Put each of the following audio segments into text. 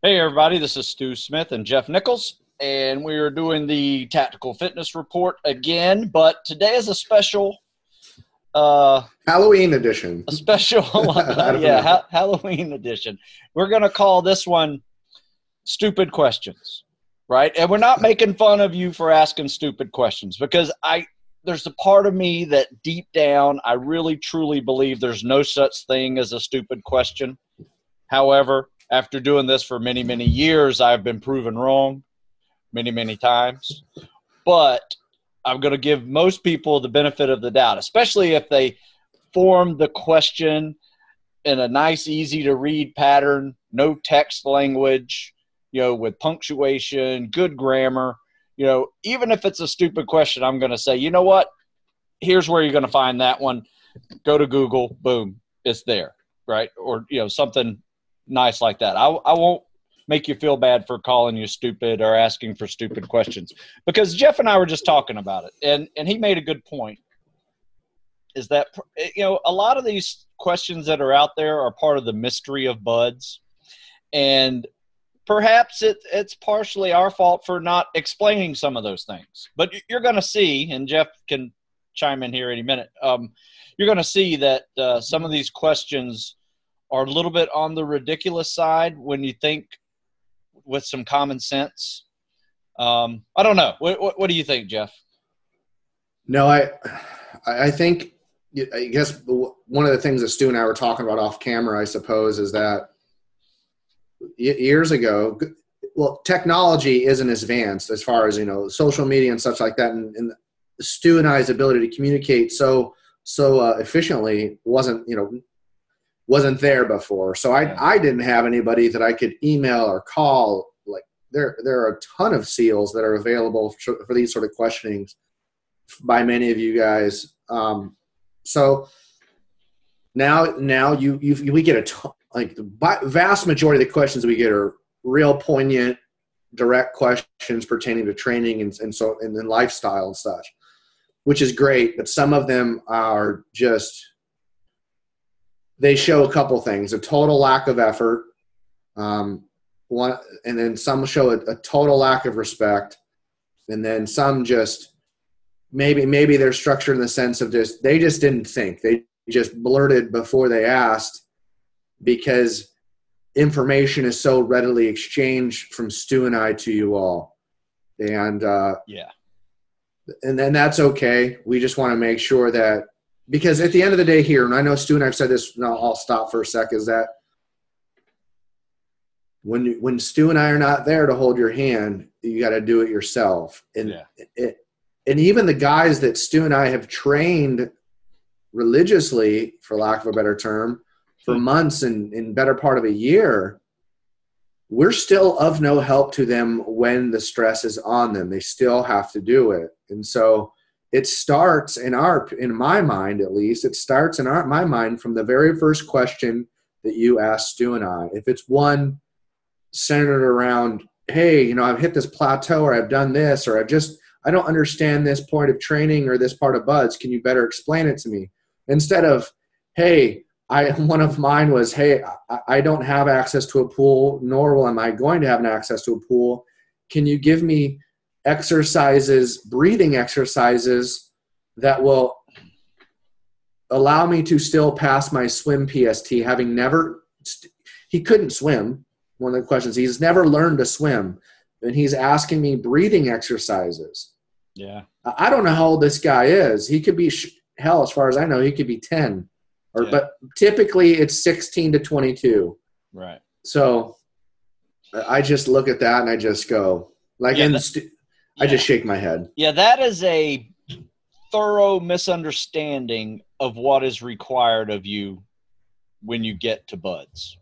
Hey, everybody, this is Stu Smith and Jeff Nichols, and we are doing the Tactical Fitness Report again. But today is uh, Halloween edition. a special, I don't know. Halloween edition. We're going to call this one Stupid Questions, right? And we're not making fun of you for asking stupid questions because there's a part of me that deep down, I really truly believe there's no such thing as a stupid question. However, after doing this for many, many years, I've been proven wrong many, many times. But I'm going to give most people the benefit of the doubt, especially if they form the question in a nice, easy to read pattern, no text language, with punctuation, good grammar. Even if it's a stupid question, I'm going to say, you know what? Here's where you're going to find that one. Go to Google, boom, it's there, right? Or, something nice like that. I won't make you feel bad for calling you stupid or asking for stupid questions, because Jeff and I were just talking about it, and he made a good point, is that a lot of these questions that are out there are part of the mystery of buds, and perhaps it's partially our fault for not explaining some of those things. But you're going to see, and Jeff can chime in here any minute, you're going to see that some of these questions are a little bit on the ridiculous side when you think with some common sense. I don't know. What do you think, Jeff? No, I think, I guess one of the things that Stu and I were talking about off camera, I suppose, is that years ago, well, technology isn't as advanced as far as, social media and such like that. And Stu and I's ability to communicate so efficiently wasn't there before. So I didn't have anybody that I could email or call. Like there are a ton of SEALs that are available for these sort of questionings by many of you guys. So now we get the vast majority of the questions we get are real poignant, direct questions pertaining to training and then lifestyle and such, which is great. But some of them are just, they show a couple things: a total lack of effort, and then some show a total lack of respect, and then some just maybe they're structured in the sense of they just didn't think, they just blurted before they asked, because information is so readily exchanged from Stu and I to you all, and and then that's okay. We just want to make sure that, because at the end of the day here, and I know Stu and I've said this, and I'll stop for a sec, is that when Stu and I are not there to hold your hand, you got to do it yourself. And and even the guys that Stu and I have trained religiously, for lack of a better term, for months and in better part of a year, we're still of no help to them when the stress is on them. They still have to do it. And so it starts in my mind, at least, it starts in my mind from the very first question that you asked Stu and I. If it's one centered around, hey, I've hit this plateau, or I've done this, or I don't understand this point of training or this part of buds, can you better explain it to me? Instead of, hey, one of mine was, hey, I don't have access to a pool, nor am I going to have access to a pool. Can you give me exercises, breathing exercises, that will allow me to still pass my swim PST, having never, he couldn't swim. One of the questions, he's never learned to swim, and he's asking me breathing exercises. Yeah. I don't know how old this guy is. He could be, hell, as far as I know, he could be 10. But typically it's 16 to 22. Right. So I just look at that and I just go, I just shake my head. Yeah, that is a thorough misunderstanding of what is required of you when you get to buds.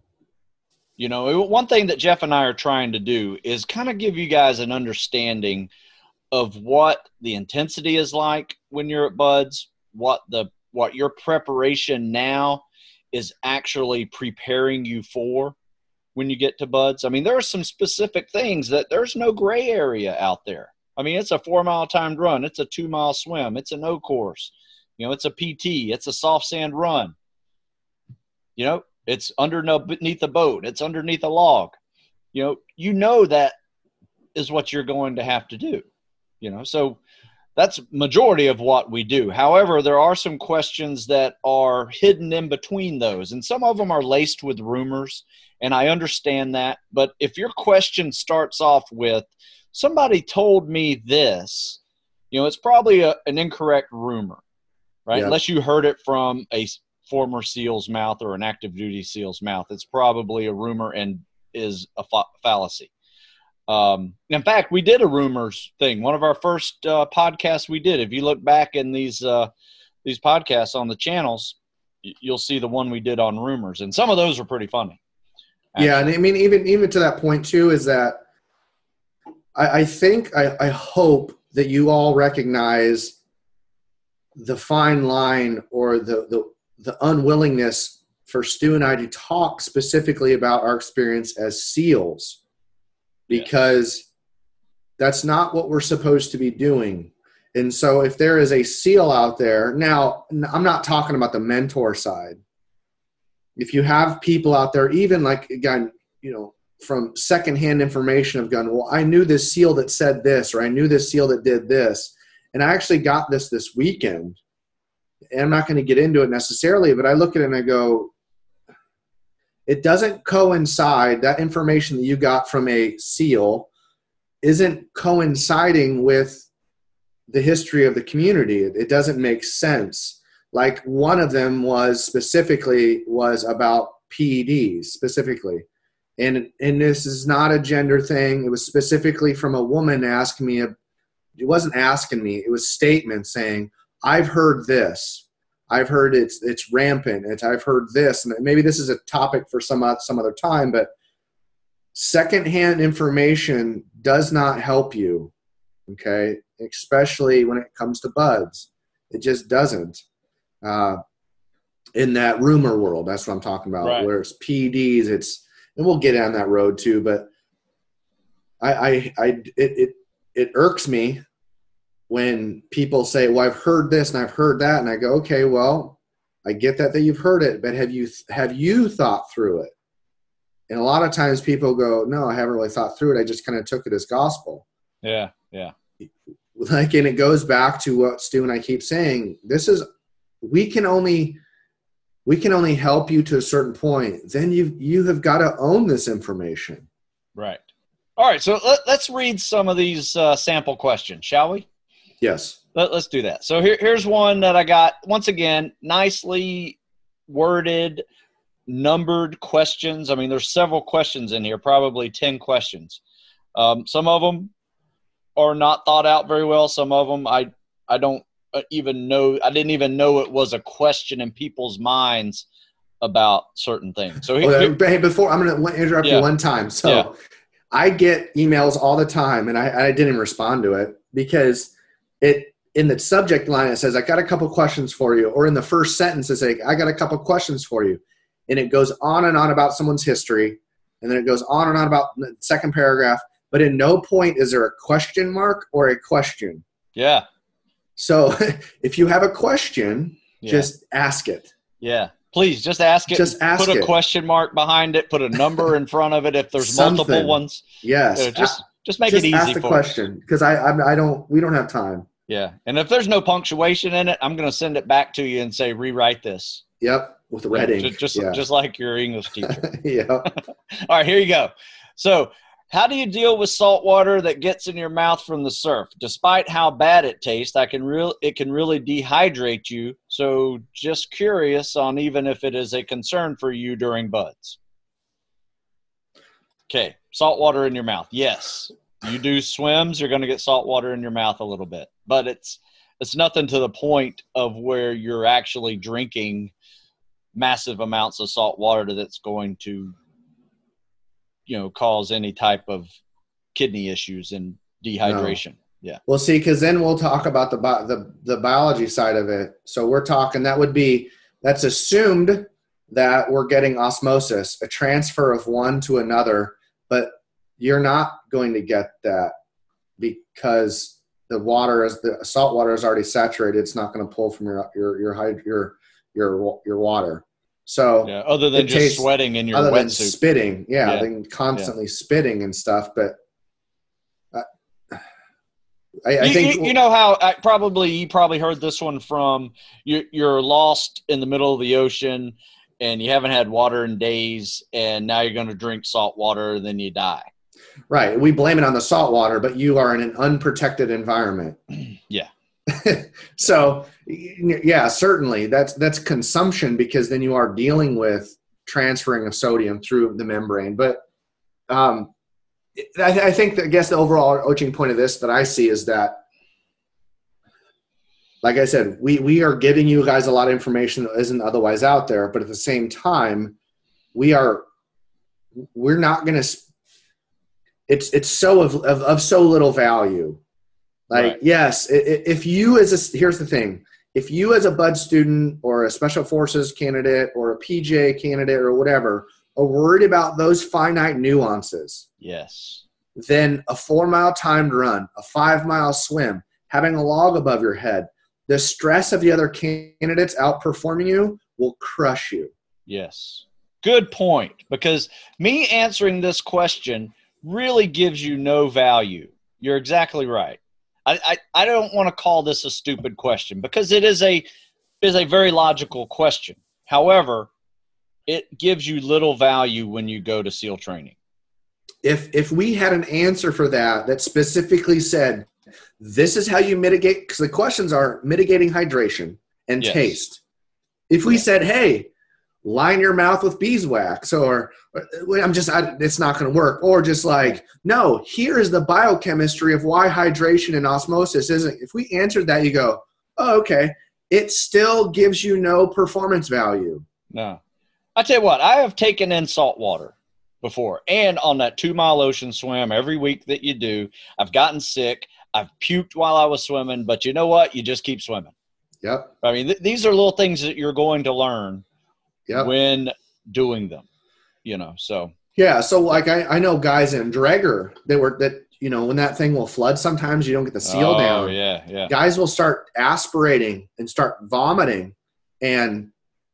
One thing that Jeff and I are trying to do is kind of give you guys an understanding of what the intensity is like when you're at buds, what your preparation now is actually preparing you for when you get to buds. I mean, there are some specific things that there's no gray area out there. I mean, it's a 4-mile timed run. It's a 2-mile swim. It's a no course. It's a PT. It's a soft sand run. It's underneath the boat. It's underneath a log. you know that is what you're going to have to do. So that's majority of what we do. However, there are some questions that are hidden in between those, and some of them are laced with rumors, and I understand that. But if your question starts off with, somebody told me this, it's probably an incorrect rumor, right? Yep. Unless you heard it from a former SEAL's mouth or an active duty SEAL's mouth, it's probably a rumor and is a fallacy. In fact, we did a rumors thing. One of our first podcasts we did. If you look back in these podcasts on the channels, you'll see the one we did on rumors, and some of those are pretty funny. Actually. Yeah, and I mean, even to that point too, is that I hope that you all recognize the fine line or the unwillingness for Stu and I to talk specifically about our experience as SEALs. Because that's not what we're supposed to be doing. And so if there is a SEAL out there, now I'm not talking about the mentor side. If you have people out there, even like, again, from secondhand information of well, I knew this SEAL that said this, or I knew this SEAL that did this. And I actually got this weekend. And I'm not going to get into it necessarily, but I look at it and I go, it doesn't coincide. That information that you got from a SEAL isn't coinciding with the history of the community. It doesn't make sense. Like one of them was about PEDs specifically. And this is not a gender thing. It was specifically from a woman asking me. It wasn't asking me. It was statement saying, I've heard this. I've heard it's rampant. I've heard this, and maybe this is a topic for some other time, but secondhand information does not help you, okay? Especially when it comes to buds. It just doesn't. In that rumor world, that's what I'm talking about, right. Where it's PEDs, and we'll get on that road too, but it irks me when people say, well, I've heard this and I've heard that. And I go, okay, well, I get that you've heard it, but have you thought through it? And a lot of times people go, no, I haven't really thought through it. I just kind of took it as gospel. Yeah. Yeah. And it goes back to what Stu and I keep saying. We can only help you to a certain point. Then you have got to own this information. Right. All right. So let's read some of these sample questions, shall we? Yes. Let's do that. So here's one that I got, once again, nicely worded, numbered questions. I mean, there's several questions in here, probably 10 questions. Some of them are not thought out very well. Some of them I don't even know. I didn't even know it was a question in people's minds about certain things. So hey, before I'm going to interrupt you one time. So I get emails all the time, and I didn't respond to it because it in the subject line it says, I got a couple questions for you, or in the first sentence it's like, I got a couple questions for you, and it goes on and on about someone's history, and then it goes on and on about the second paragraph, but in no point is there a question mark or a question. Yeah. So if you have a question, just ask it. Yeah. Please just ask it. Just ask it. Put a question mark behind it. Put a number in front of it if there's multiple ones. Yes. Just make it easy for us. Ask the question, because we don't have time. Yeah. And if there's no punctuation in it, I'm going to send it back to you and say, rewrite this. Yep. With red ink. Just like your English teacher. Yeah. All right, here you go. So, how do you deal with salt water that gets in your mouth from the surf? Despite how bad it tastes, it can really dehydrate you. So just curious on even if it is a concern for you during buds. Okay, salt water in your mouth. Yes, you do swims, you're going to get salt water in your mouth a little bit. But it's nothing to the point of where you're actually drinking massive amounts of salt water that's going to cause any type of kidney issues and dehydration. No. Yeah. Well, see, because then we'll talk about the biology side of it. So we're talking that's assumed that we're getting osmosis, a transfer of one to another, but you're not going to get that because the salt water is already saturated. It's not going to pull from your water. So yeah, other than it just tastes, sweating in your other than wetsuit. spitting, Yeah. than constantly spitting and stuff. But I think you know how you probably heard this one from you're lost in the middle of the ocean and you haven't had water in days, and now you're going to drink salt water, and then you die. Right. We blame it on the salt water, but you are in an unprotected environment. Yeah. So yeah, certainly that's consumption, because then you are dealing with transferring of sodium through the membrane. But I think I guess the overall overarching point of this that I see is that, like I said, we are giving you guys a lot of information that isn't otherwise out there, but at the same time, we're not going to. It's so of so little value. Like, right. Yes, if you here's the thing, if you as a Bud student or a Special Forces candidate or a PJ candidate or whatever are worried about those finite nuances, yes, then a 4-mile timed run, a 5-mile swim, having a log above your head, the stress of the other candidates outperforming you will crush you. yes. Good point, because me answering this question really gives you no value. You're exactly right. I don't want to call this a stupid question, because it is a very logical question. However, it gives you little value when you go to SEAL training. If we had an answer for that specifically said, this is how you mitigate, because the questions are mitigating hydration and yes. taste. If we said, hey, line your mouth with beeswax, or it's not going to work. Or just like, no, here is the biochemistry of why hydration and osmosis isn't. If we answered that, you go, oh, okay. It still gives you no performance value. No. I tell you what, I have taken in salt water before. And on that 2-mile ocean swim, every week that you do, I've gotten sick. I've puked while I was swimming. But you know what? You just keep swimming. Yep. I mean, these are little things that you're going to learn when doing them, so. Yeah. So like I know guys in Draeger that when that thing will flood, sometimes you don't get the seal down. Oh yeah. Guys will start aspirating and start vomiting, and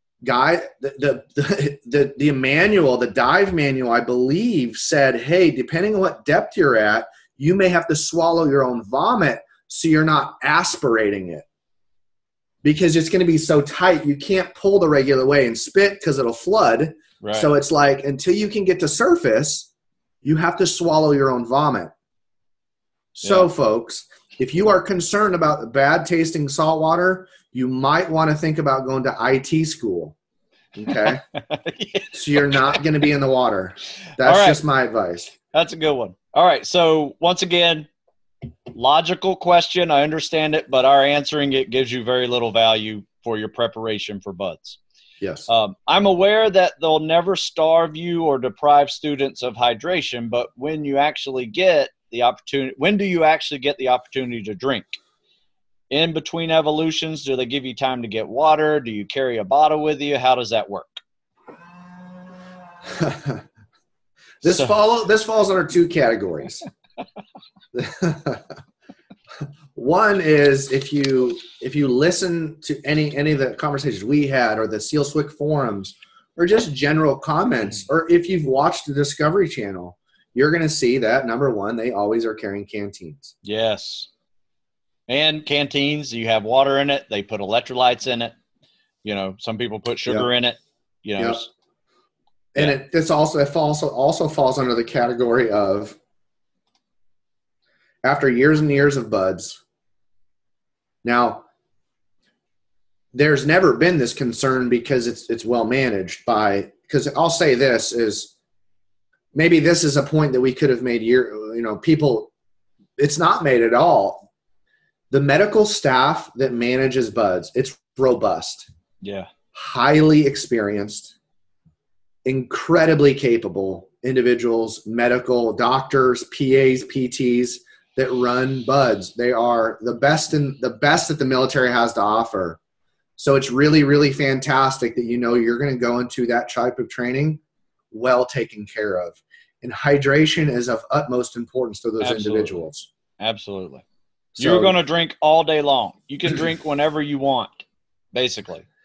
the manual, the dive manual, I believe said, hey, depending on what depth you're at, you may have to swallow your own vomit so you're not aspirating it, because it's going to be so tight you can't pull the regular way and spit because it'll flood. Right. So it's like, until you can get to surface, you have to swallow your own vomit. So folks, if you are concerned about bad tasting salt water, you might want to think about going to IT school. Okay. So you're not going to be in the water. That's just my advice. That's a good one. All right. So once again, logical question. I understand it, but our answering it gives you very little value for your preparation for BUD/S. Yes. I'm aware that they'll never starve you or deprive students of hydration, but when do you actually get the opportunity to drink? In between evolutions, do they give you time to get water? Do you carry a bottle with you? How does that work? This falls under 2 categories. One is if you listen to any of the conversations we had, or the SEAL SWIC forums, or just general comments, or if you've watched the Discovery Channel, you're going to see that, number one, they always are carrying canteens. Yes. And canteens, you have water in it. They put electrolytes in it. Some people put sugar in it. And it also falls under the category of, after years and years of BUD/S. Now, there's never been this concern because it's well managed because I'll say this is, maybe this is a point that we could have made people, it's not made at all. The medical staff that manages BUD/S, it's robust. Yeah. Highly experienced, incredibly capable individuals, medical doctors, PAs, PTs that run BUD/S. They are the best that the military has to offer. So it's really, really fantastic that you're going to go into that type of training well taken care of. And hydration is of utmost importance to those individuals. Absolutely. So, you're going to drink all day long. You can drink whenever you want, basically.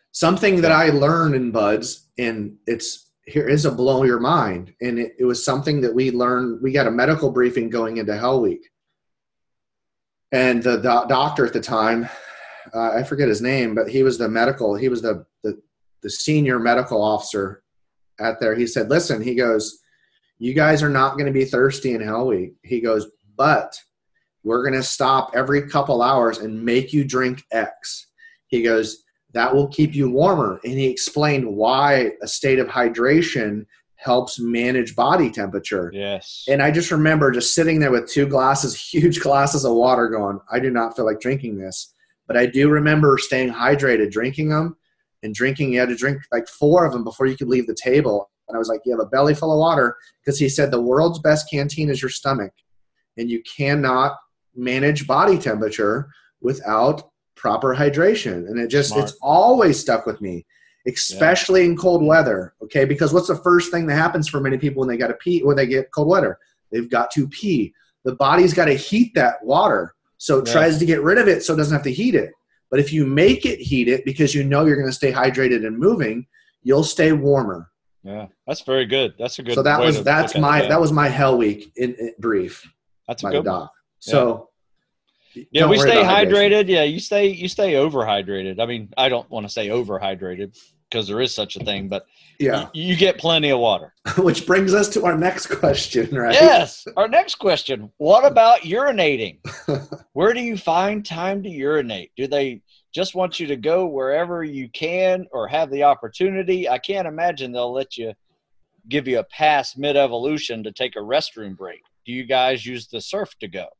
Something that I learned in Buds, and here is a blow your mind. And it was something that we learned. We got a medical briefing going into Hell Week. And the doctor at the time, I forget his name, but he was the senior medical officer out there. He said, listen, he goes, you guys are not going to be thirsty in Hell Week. He goes, but we're going to stop every couple hours and make you drink X. He goes, that will keep you warmer. And he explained why a state of hydration helps manage body temperature. Yes. And I just remember just sitting there with huge glasses of water going, I do not feel like drinking this. But I do remember staying hydrated, drinking them and drinking. You had to drink like 4 of them before you could leave the table. And I was like, you have a belly full of water, because he said the world's best canteen is your stomach. And you cannot manage body temperature without proper hydration. And it's always stuck with me, especially in cold weather. Okay. Because what's the first thing that happens for many people when they got to pee or they get cold weather? They've got to pee. The body's got to heat that water. So it tries to get rid of it so it doesn't have to heat it. But if you make it heat it because you know you're going to stay hydrated and moving, you'll stay warmer. Yeah, that's very good. That's a good. So that was my Hell Week in brief. That's a good doc. One. So yeah, we stay hydrated. Yeah, you stay overhydrated. I mean, I don't want to say overhydrated because there is such a thing, but you get plenty of water. Which brings us to our next question, right? Yes, our next question. What about urinating? Where do you find time to urinate? Do they just want you to go wherever you can or have the opportunity? I can't imagine they'll give you a pass mid-evolution to take a restroom break. Do you guys use the surf to go?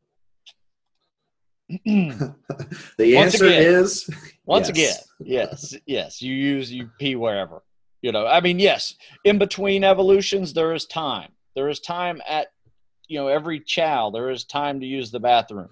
The answer is yes. You pee wherever. I mean, yes, in between evolutions, there is time. There is time at, every chow. There is time to use the bathroom.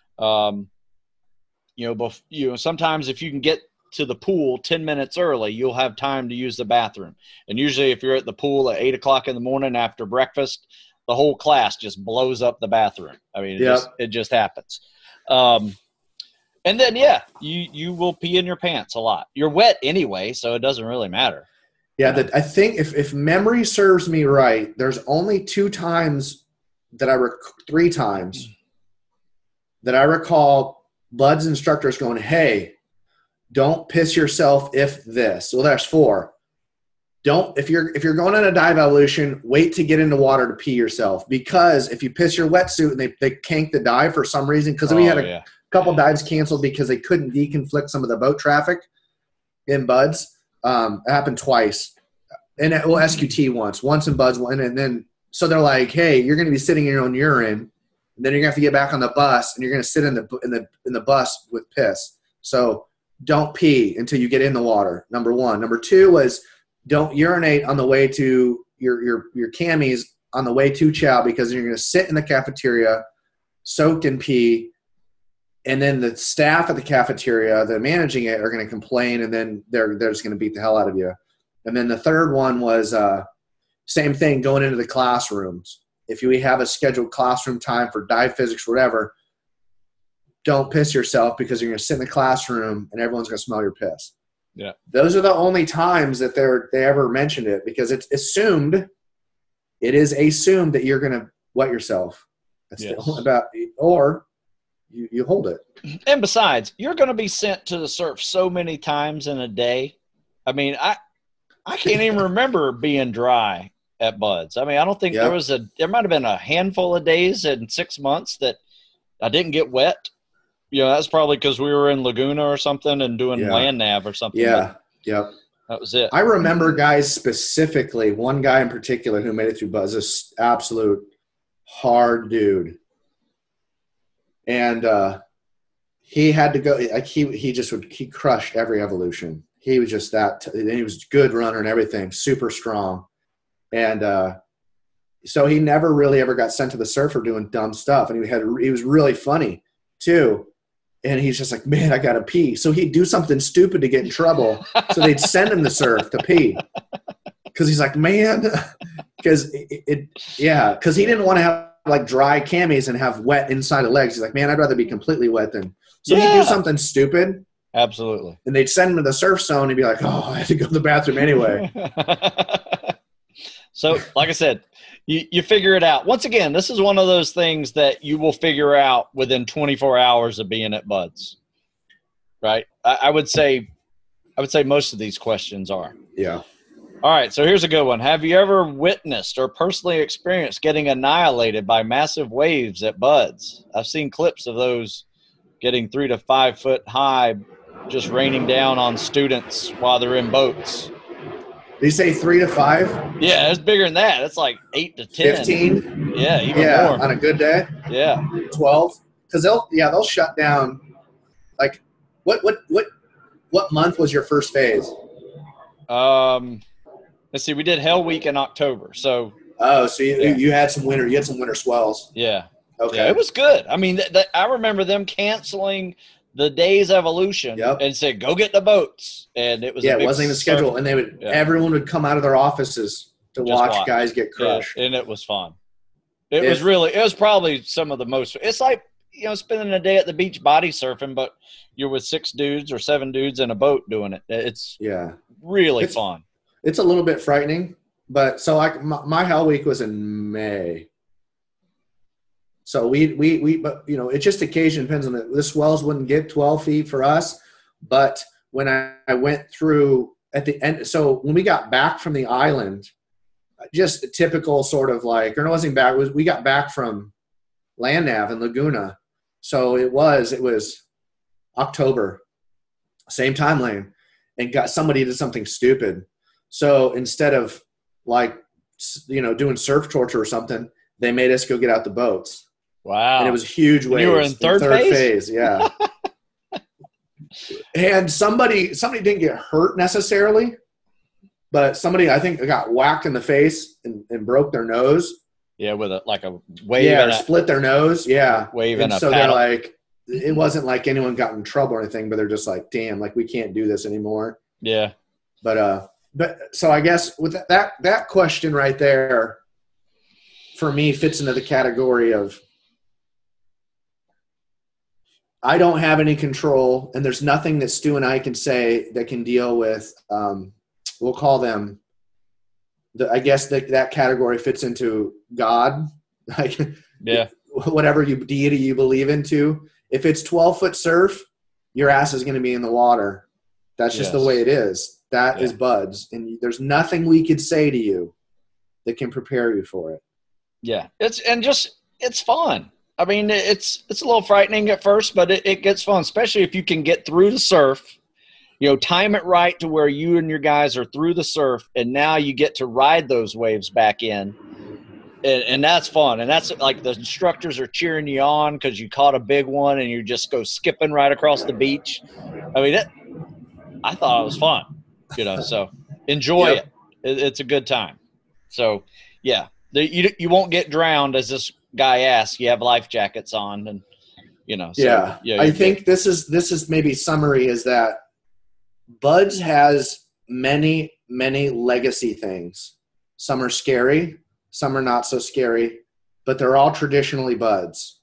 Sometimes if you can get to the pool 10 minutes early, you'll have time to use the bathroom. And usually if you're at the pool at 8 o'clock in the morning after breakfast, the whole class just blows up the bathroom. I mean, it just happens. And then, you will pee in your pants a lot. You're wet anyway, so it doesn't really matter. Yeah, I think if memory serves me right, there's only 3 times that I recall Bud's instructors going, hey, don't piss yourself if this. Well, there's 4. If you're going on a dive evolution, wait to get into water to pee yourself, because if you piss your wetsuit and they cank the dive for some reason, because we had a couple dives canceled because they couldn't deconflict some of the boat traffic in Buds. It happened twice, and SQT once in Buds, and then so they're like, hey, you're going to be sitting in your own urine, and then you're going to have to get back on the bus, and you're going to sit in the bus with piss. So don't pee until you get in the water. Number 1. Number 2 was, don't urinate on the way to your camis on the way to chow, because you're going to sit in the cafeteria soaked in pee, and then the staff at the cafeteria, the managing it, are going to complain, and then they're just going to beat the hell out of you. And then the third one was same thing, going into the classrooms. If you have a scheduled classroom time for dive physics or whatever, don't piss yourself, because you're going to sit in the classroom and everyone's going to smell your piss. Yeah, those are the only times that they ever mentioned it, because it is assumed that you're going to wet yourself. That's or you hold it. And besides, you're going to be sent to the surf so many times in a day. I mean, I can't even remember being dry at Buds. I mean, I don't think there might have been a handful of days in 6 months that I didn't get wet. That's probably because we were in Laguna or something and doing land nav or something. Yeah, that was it. I remember guys specifically, one guy in particular who made it through Buzz, this absolute hard dude. And he had to go, like he crushed every evolution. He was just and he was a good runner and everything, super strong. And so he never really ever got sent to the surf for doing dumb stuff. And he was really funny too. And he's just like, man, I got to pee. So he'd do something stupid to get in trouble. So they'd send him to surf to pee. Because he's like, man, because he didn't want to have like dry camis and have wet inside of legs. He's like, man, I'd rather be completely wet than. So he'd do something stupid. Absolutely. And they'd send them to the surf zone and be like, oh, I had to go to the bathroom anyway. So, like I said, you figure it out. Once again, this is one of those things that you will figure out within 24 hours of being at Buds, right? I would say most of these questions are. Yeah. All right, so here's a good one. Have you ever witnessed or personally experienced getting annihilated by massive waves at Buds? I've seen clips of those getting 3 to 5 foot high, just raining down on students while they're in boats. Did you say 3 to 5? Yeah, it's bigger than that. It's like 8 to 10. 15? Yeah, even more. On a good day? Yeah. 12? Because they'll shut down. Like, what month was your first phase? Let's see. We did Hell Week in October, so. Oh, so you had some winter. You had some winter swells. Yeah. Okay. Yeah, it was good. I mean, I remember them canceling the day's evolution and said, "Go get the boats," and it was it wasn't even scheduled, and everyone would come out of their offices to watch guys get crushed, and it was fun. It was probably some of the most. It's like spending a day at the beach body surfing, but you're with 6 dudes or 7 dudes in a boat doing it. It's really fun. It's a little bit frightening, but so my Hell Week was in May. So but it just occasionally depends on the swells wouldn't get 12 feet for us. But when I went through at the end, so when we got back from the island, just a typical sort of like, or it wasn't back, we got back from Land Nav in Laguna. So it was October, same time lane, and somebody did something stupid. So instead of like, doing surf torture or something, they made us go get out the boats. Wow. And it was huge waves. You were in third phase? Yeah. And somebody didn't get hurt necessarily, but somebody I think got whacked in the face and broke their nose. Yeah, with a wave. Yeah, or split their nose. Yeah. Wave and so paddle. They're like, it wasn't like anyone got in trouble or anything, but they're just like, damn, like we can't do this anymore. Yeah. But so I guess with that question right there, for me, fits into the category of I don't have any control, and there's nothing that Stu and I can say that can deal with. We'll call them. I guess that category fits into God, like whatever deity you believe into. If it's 12-foot surf, your ass is going to be in the water. That's just the way it is. That is Buds, and there's nothing we could say to you that can prepare you for it. Yeah, it's fun. I mean, it's a little frightening at first, but it gets fun, especially if you can get through the surf, time it right to where you and your guys are through the surf, and now you get to ride those waves back in, and that's fun. And that's like the instructors are cheering you on because you caught a big one and you just go skipping right across the beach. I mean, I thought it was fun, so enjoy it. It's a good time. So, yeah, you won't get drowned as this guy asks. You have life jackets on, and I think this is maybe summary is that Buds has many legacy things. Some are scary, some are not so scary, but they're all traditionally Buds.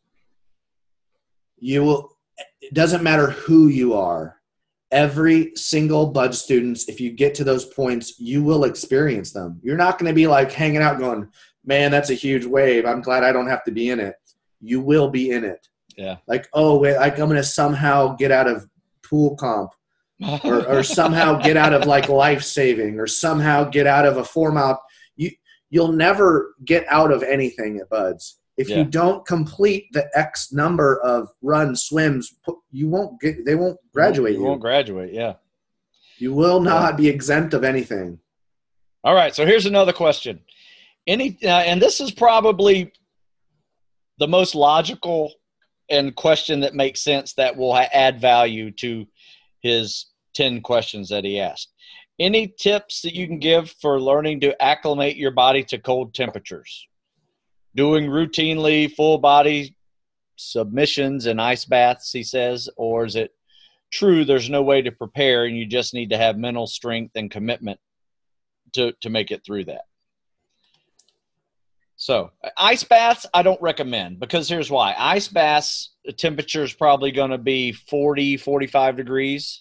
It doesn't matter who you are. Every single Bud students, if you get to those points, you will experience them. You're not going to be like hanging out going, man, that's a huge wave. I'm glad I don't have to be in it. You will be in it. Yeah. Like, oh, wait, I'm going to somehow get out of pool comp or somehow get out of like life saving or somehow get out of a 4-mile. You'll never get out of anything at Buds. If you don't complete the X number of runs, swims, they won't graduate you. You won't graduate, yeah. You will not be exempt of anything. All right, so here's another question. And this is probably the most logical and question that makes sense that will add value to his 10 questions that he asked. Any tips that you can give for learning to acclimate your body to cold temperatures? Doing routinely full body submissions and ice baths, he says, or is it true there's no way to prepare and you just need to have mental strength and commitment to make it through that? So ice baths, I don't recommend because here's why. Ice baths, the temperature is probably going to be 40, 45 degrees.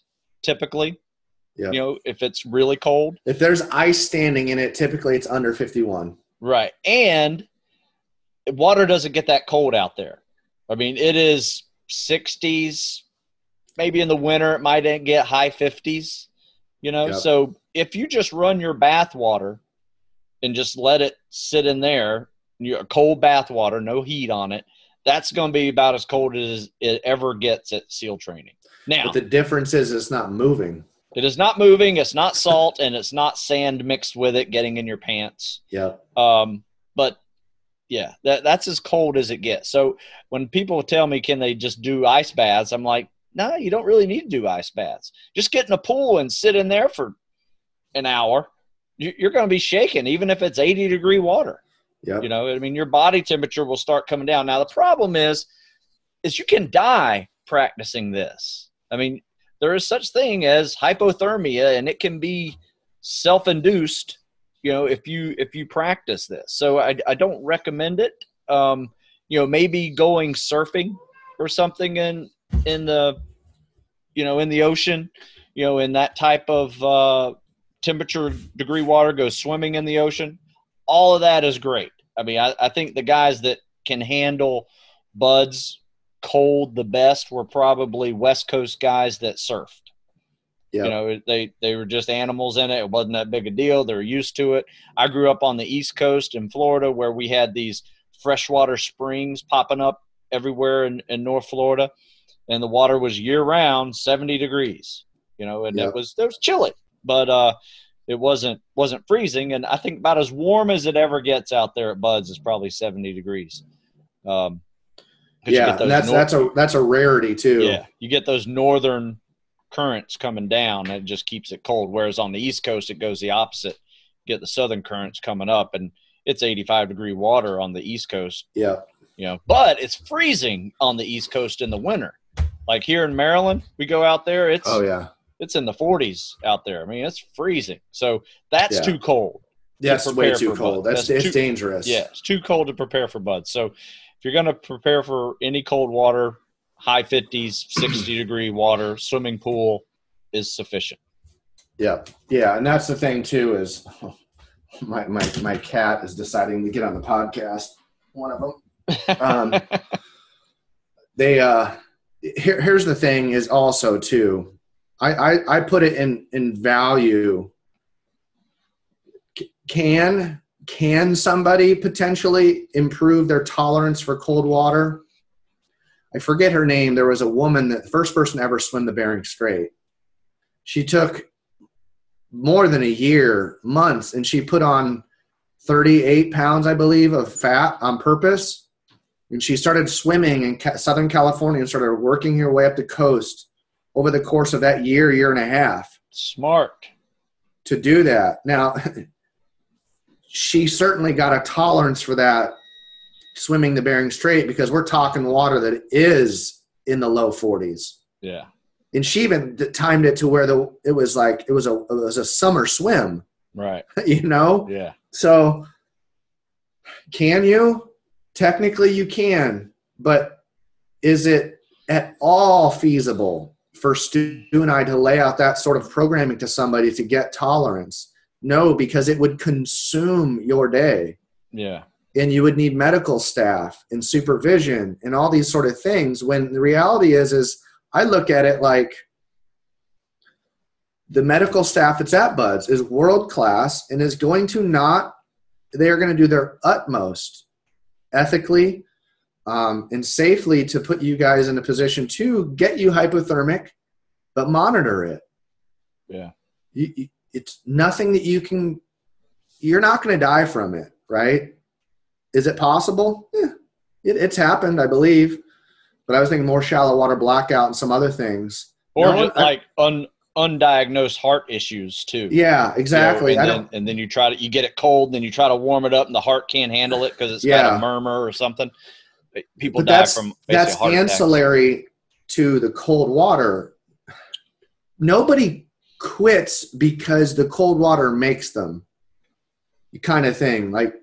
typically. Yeah. You know, if it's really cold. If there's ice standing in it, typically it's under 51. Right. And water doesn't get that cold out there. I mean, it is 60s. Maybe in the winter it might get high 50s, you know. Yep. So if you just run your bath water and just let it sit in there, cold bath water, no heat on it, that's going to be about as cold as it ever gets at SEAL training. Now, but the difference is it's not moving. It is not moving. It's not salt, and it's not sand mixed with it getting in your pants. Yeah. But yeah, that's as cold as it gets. So when people tell me, can they just do ice baths? I'm like, no, you don't really need to do ice baths. Just get in a pool and sit in there for an hour. You're going to be shaking, even if it's 80-degree water. Yeah. You know, I mean, your body temperature will start coming down. Now, the problem is you can die practicing this. I mean, there is such thing as hypothermia, and it can be self-induced, you know, if you practice this. So I don't recommend it. You know, maybe going surfing or something in the, you know, in the ocean, you know, in that type of temperature degree water, go swimming in the ocean. All of that is great. I mean, I think the guys that can handle buds cold the best were probably West Coast guys that surfed. Yeah. You know, they were just animals in it. It wasn't that big a deal. They were used to it. I grew up on the East Coast in Florida, where we had these freshwater springs popping up everywhere in North Florida, and the water was year round, 70 degrees. You know, and it was chilly, but it wasn't freezing. And I think about as warm as it ever gets out there at Buds is probably 70 degrees. Yeah, and that's a rarity too. Yeah, you get those northern currents coming down, and it just keeps it cold. Whereas on the East Coast, it goes the opposite. You get the southern currents coming up, and it's 85-degree water on the East Coast. Yeah, you know, but it's freezing on the East Coast in the winter. Like here in Maryland, we go out there. It's in the 40s out there. I mean, it's freezing. So that's too cold. That's way too cold. It's dangerous. Yeah, it's too cold to prepare for buds. So if you're going to prepare for any cold water, high 50s, 60-degree water, swimming pool is sufficient. Yeah, yeah, and that's the thing too is my cat is deciding to get on the podcast. One of them. Here's the thing is also too, I put it in value. Can somebody potentially improve their tolerance for cold water? I forget her name. There was a woman, the first person to ever swim the Bering Strait. She took more than a year, months, and she put on 38 pounds, I believe, of fat on purpose. And she started swimming in Southern California and started working her way up the coast over the course of that year and a half. Smart. To do that. Now, she certainly got a tolerance for that swimming the Bering Strait, because we're talking water that is in the low 40s. Yeah. And she even timed it to where it was a summer swim. Right. You know? Yeah. So can you? Technically you can, but is it at all feasible for Stu and I to lay out that sort of programming to somebody to get tolerance? No, because it would consume your day. Yeah. And you would need medical staff and supervision and all these sort of things, when the reality is I look at it like the medical staff that's at Buds is world-class and is going to they're going to do their utmost ethically and safely to put you guys in a position to get you hypothermic, but monitor it. Yeah. It's nothing that you're not going to die from it, right? Is it possible? Yeah, it's happened, I believe. But I was thinking more shallow water blackout and some other things. Or undiagnosed heart issues too. Yeah, exactly. You know, and then you get it cold, and then you try to warm it up, and the heart can't handle it because it's got a murmur or something. People die from basically a heart attack. That's ancillary to the cold water. Nobody quits because the cold water makes them, kind of thing. Like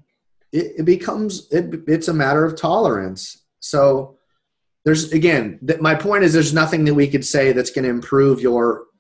it's a matter of tolerance. So my point is there's nothing that we could say that's going to improve your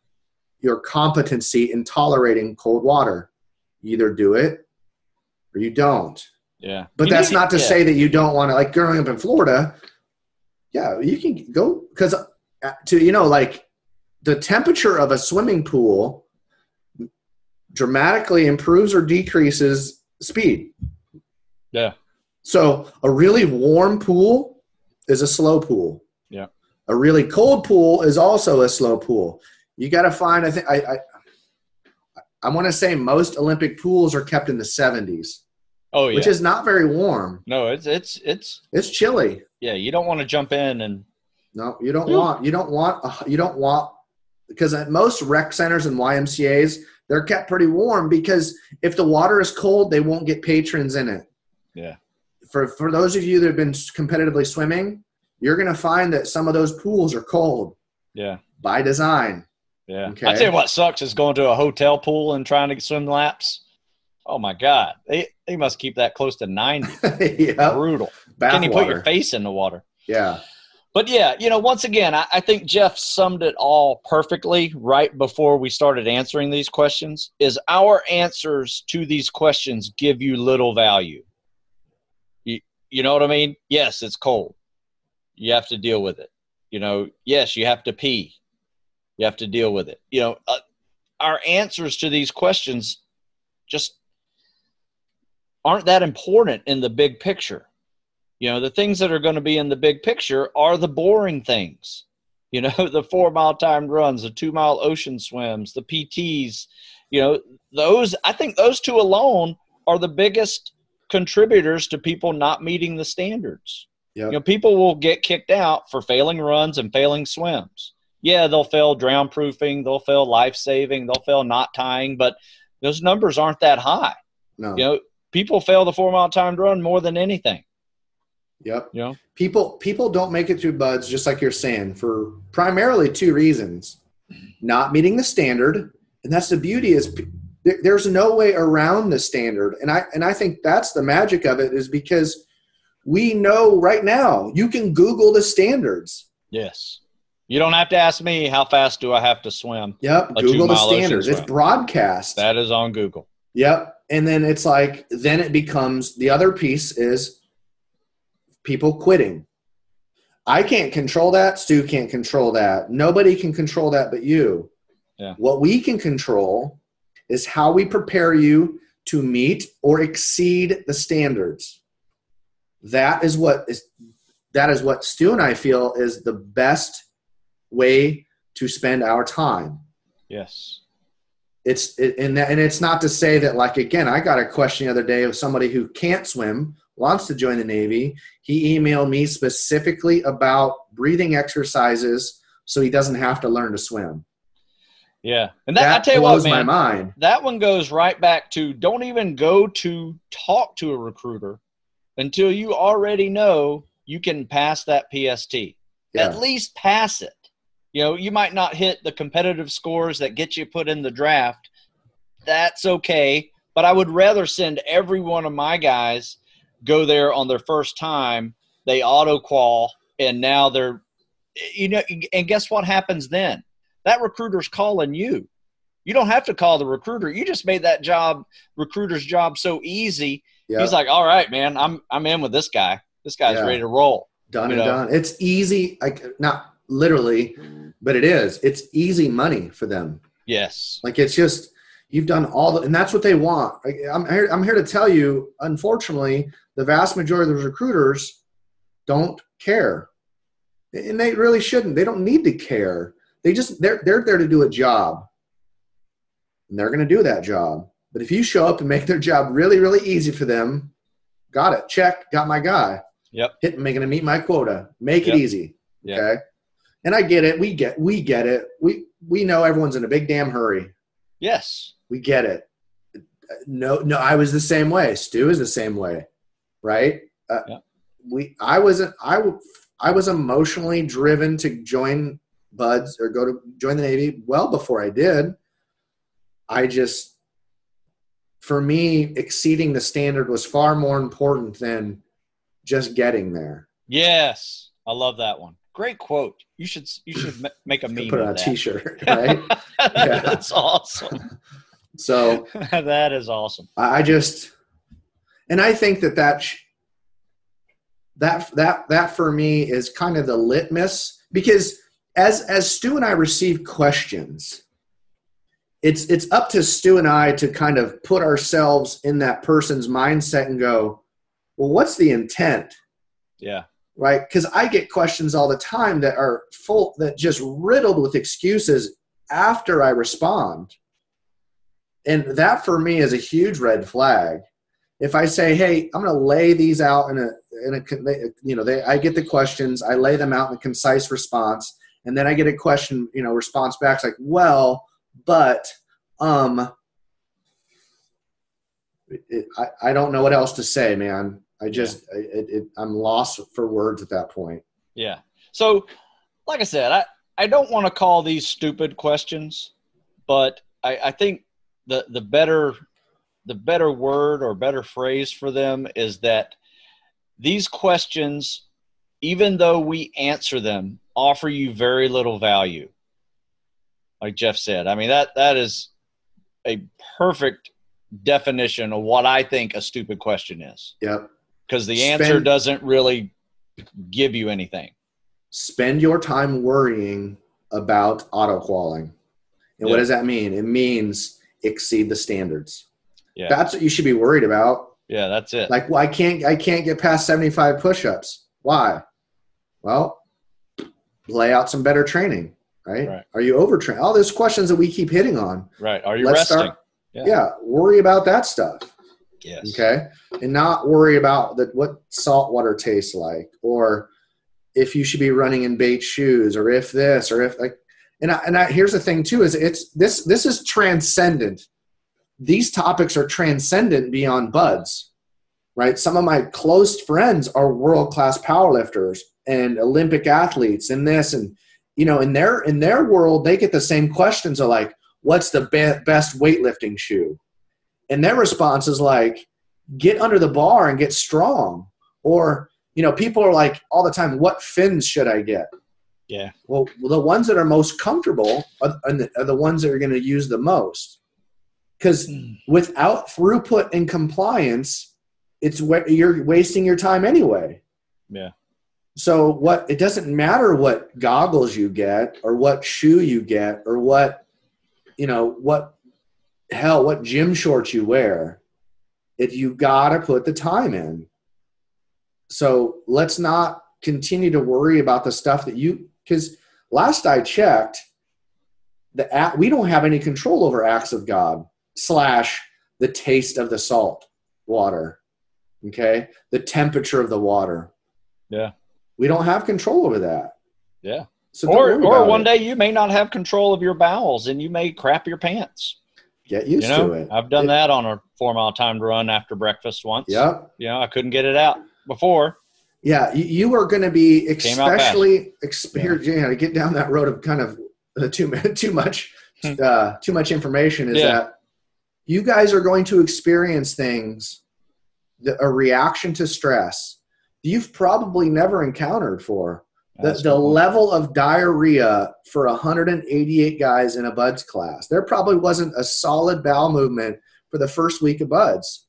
your competency in tolerating cold water. You either do it or you don't. Yeah. But that's not to say that you don't want to, like growing up in Florida, yeah, you can go, because like the temperature of a swimming pool dramatically improves or decreases speed. Yeah. So a really warm pool is a slow pool. Yeah. A really cold pool is also a slow pool. You got to find, I want to say most Olympic pools are kept in the 70s. Oh yeah. Which is not very warm. No, it's chilly. Yeah, you don't want to jump in and no, you don't want because at most rec centers and YMCA's, they're kept pretty warm because if the water is cold, they won't get patrons in it. Yeah. For those of you that have been competitively swimming, you're going to find that some of those pools are cold. Yeah. By design. Yeah. Okay. I tell you what sucks is going to a hotel pool and trying to swim laps. Oh my God. They must keep that close to 90. Yep. Brutal. Bath Can you water. put your face in the water? Yeah. But yeah, once again, I think Jeff summed it all perfectly right before we started answering these questions. Is our answers to these questions give you little value? You know what I mean? Yes, it's cold. You have to deal with it. Yes, you have to pee. You have to deal with it. Our answers to these questions just aren't that important in the big picture. The things that are going to be in the big picture are the boring things. The 4-mile timed runs, the 2-mile ocean swims, the PTs, I think those two alone are the biggest contributors to people not meeting the standards. Yep. People will get kicked out for failing runs and failing swims. Yeah, they'll fail drown proofing, they'll fail life saving, they'll fail knot tying, but those numbers aren't that high. No. People fail the 4-mile timed run more than anything. Yep. People don't make it through BUD/S, just like you're saying, for primarily two reasons: not meeting the standard, and that's the beauty is there's no way around the standard, and I think that's the magic of it, is because we know right now you can Google the standards. Yes. You don't have to ask me how fast do I have to swim. Yep. Google the standards. It's broadcast. That is on Google. Yep. And then it's like, then it becomes, the other piece is people quitting. I can't control that. Stu can't control that. Nobody can control that but you. Yeah. What we can control is how we prepare you to meet or exceed the standards. That is what Stu and I feel is the best way to spend our time. Yes. And it's not to say that, like, again, I got a question the other day of somebody who can't swim, wants to join the Navy. He emailed me specifically about breathing exercises so he doesn't have to learn to swim. Yeah. And that I tell you blows what, man, my mind. That one goes right back to, don't even go to talk to a recruiter until you already know you can pass that PST. Yeah. At least pass it. You might not hit the competitive scores that get you put in the draft. That's okay. But I would rather send every one of my guys go there on their first time. They auto-qual, and now they're and guess what happens then? That recruiter's calling you. You don't have to call the recruiter. You just made that recruiter's job so easy. Yep. He's like, all right, man, I'm in with this guy. This guy's ready to roll. Done and done. It's easy, not literally, but it is. It's easy money for them. Yes. It's just, you've done and that's what they want. I'm here to tell you, unfortunately, the vast majority of the recruiters don't care. And they really shouldn't. They don't need to care. They're there to do a job. And they're going to do that job. But if you show up and make their job really, really easy for them, got it. Check. Got my guy. Yep. Making to meet my quota. Make it easy. Yep. Okay. And I get it. We get it. We know everyone's in a big damn hurry. Yes. We get it. No, I was the same way. Stu is the same way. Right. I was emotionally driven to join BUD/S or join the Navy well before I did. For me, exceeding the standard was far more important than just getting there. Yes. I love that one. Great quote. You should make a meme Put it of on a that. T-shirt, right? Yeah. That's awesome. So that is awesome. I just, and I think that for me is kind of the litmus, because as Stu and I receive questions, it's up to Stu and I to kind of put ourselves in that person's mindset and go, well, what's the intent? Yeah. Right? Because I get questions all the time that are that just riddled with excuses after I respond. And that for me is a huge red flag. If I say, hey, I'm going to lay these out I get the questions, I lay them out in a concise response, and then I get a question, response back. It's like, well, but, I don't know what else to say, man. I'm lost for words at that point. Yeah. So, like I said, I don't want to call these stupid questions, but I think the better word or better phrase for them is that these questions, even though we answer them, offer you very little value. Like Jeff said, I mean, that is a perfect definition of what I think a stupid question is. Yep. Because the answer doesn't really give you anything. Spend your time worrying about auto-qualling. And what does that mean? It means exceed the standards. Yeah. That's what you should be worried about. Yeah, that's it. Like, well, I can't get past 75 push-ups. Why? Well, lay out some better training, right? Are you overtrained? All those questions that we keep hitting on. Right. Are you resting? Worry about that stuff. Yes. Okay. And not worry about what salt water tastes like, or if you should be running in bait shoes, or if this, or if like, here's the thing too, is this is transcendent. These topics are transcendent beyond buds, right? Some of my close friends are world-class powerlifters and Olympic athletes and this, and, in their world, they get the same questions of like, what's the best weightlifting shoe? And their response is like, get under the bar and get strong. Or, people are like all the time, what fins should I get? Yeah. Well, the ones that are most comfortable are the ones that are going to use the most. Because without throughput and compliance, you're wasting your time anyway. Yeah. So it doesn't matter what goggles you get or what shoe you get or what gym shorts you wear. If you got to put the time in. So let's not continue to worry about the stuff because last I checked, we don't have any control over acts of God / the taste of the salt water. Okay. The temperature of the water. Yeah. We don't have control over that. Yeah. So or one day you may not have control of your bowels and you may crap your pants. Get used to it. I've done that on a 4-mile timed run after breakfast once. Yep. I couldn't get it out before. Yeah. You are going to be especially to get down that road of kind of too much information is that you guys are going to experience things, a reaction to stress you've probably never encountered for. The level of diarrhea for 188 guys in a buds class. There probably wasn't a solid bowel movement for the first week of buds.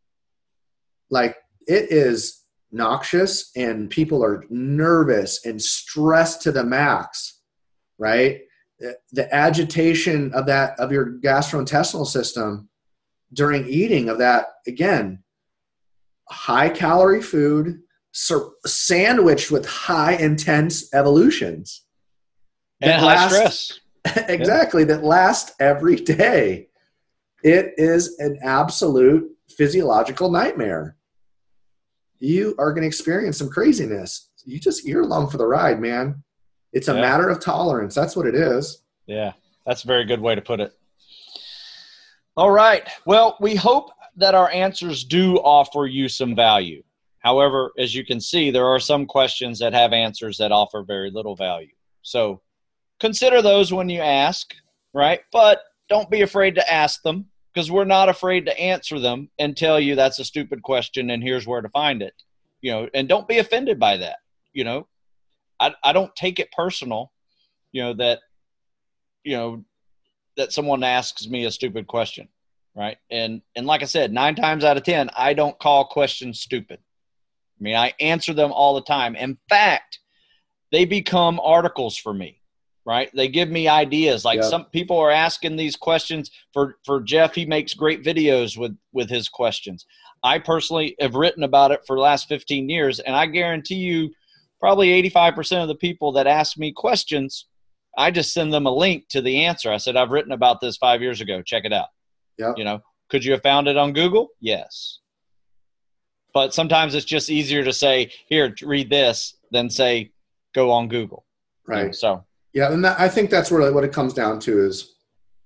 Like, it is noxious and people are nervous and stressed to the max, right? The agitation of your gastrointestinal system during eating of that, again, high calorie food, sandwiched with high intense evolutions and high stress. Exactly. That last every day. It is an absolute physiological nightmare. You are going to experience some craziness. You're along for the ride, man. It's a matter of tolerance. That's what it is. Yeah. That's a very good way to put it. All right. Well, we hope that our answers do offer you some value. However, as you can see, there are some questions that have answers that offer very little value. So consider those when you ask, right? But don't be afraid to ask them, because we're not afraid to answer them and tell you that's a stupid question and here's where to find it. And don't be offended by that. I don't take it personal, that someone asks me a stupid question, right? And like I said, 9 times out of 10, I don't call questions stupid. I mean, I answer them all the time. In fact, they become articles for me, right? They give me ideas. Like some people are asking these questions for Jeff. He makes great videos with his questions. I personally have written about it for the last 15 years, and I guarantee you probably 85% of the people that ask me questions, I just send them a link to the answer. I said, I've written about this 5 years ago. Check it out. Yep. Could you have found it on Google? Yes. But sometimes it's just easier to say, here, read this, than say, go on Google. Right. So. Yeah, and I think that's really what it comes down to is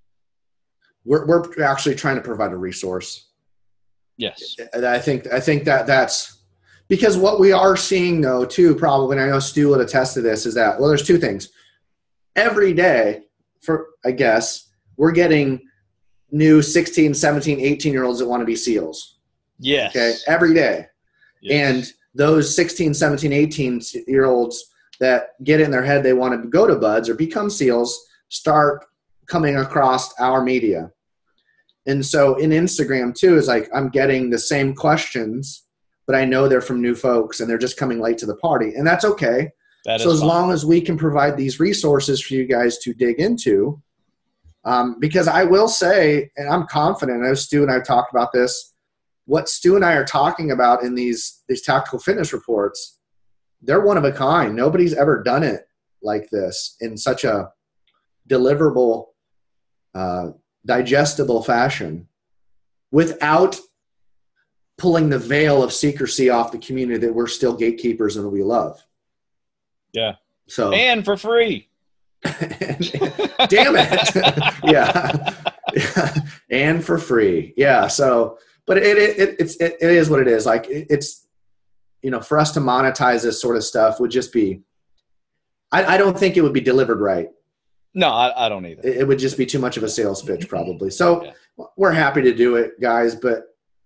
we're actually trying to provide a resource. Yes. And I think that's because what we are seeing though too, probably, and I know Stu would attest to this, is that, well, there's two things. Every day, I guess, we're getting new 16, 17, 18-year-olds that want to be SEALs. Yes. Okay, every day. Yes. And those 16, 17, 18-year-olds that get in their head they want to go to BUD/S or become SEALs start coming across our media. And so in Instagram too is like I'm getting the same questions, but I know they're from new folks and they're just coming late to the party. And that's okay. So as long as we can provide these resources for you guys to dig into, because I will say, and I'm confident, I know Stu and I talked about this, what Stu and I are talking about in these tactical fitness reports, they're one of a kind. Nobody's ever done it like this in such a deliverable, digestible fashion without pulling the veil of secrecy off the community that we're still gatekeepers and we love. Yeah. So and for free. Damn it. Yeah. And for free. Yeah. So, but it is what it is. Like it's, for us to monetize this sort of stuff would just be, I don't think it would be delivered right. No, I don't either. It would just be too much of a sales pitch probably. So we're happy to do it, guys, but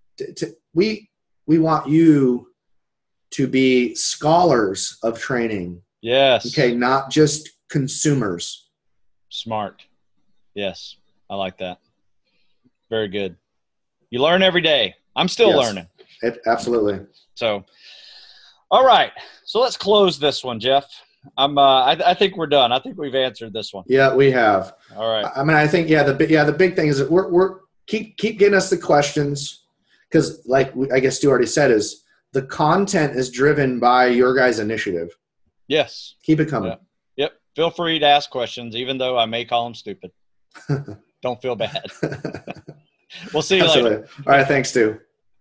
we want you to be scholars of training. Yes. Okay. Not just consumers. Smart. Yes. I like that. Very good. You learn every day. I'm still learning. Absolutely. So, all right. So let's close this one, Jeff. I think we're done. I think we've answered this one. Yeah, we have. All right. I mean, I think, the big thing is that we're keep getting us the questions, because I guess Stu already said, is the content is driven by your guys' initiative. Yes. Keep it coming. Yep. Feel free to ask questions, even though I may call them stupid. Don't feel bad. We'll see you later. All right. Thanks, Stu.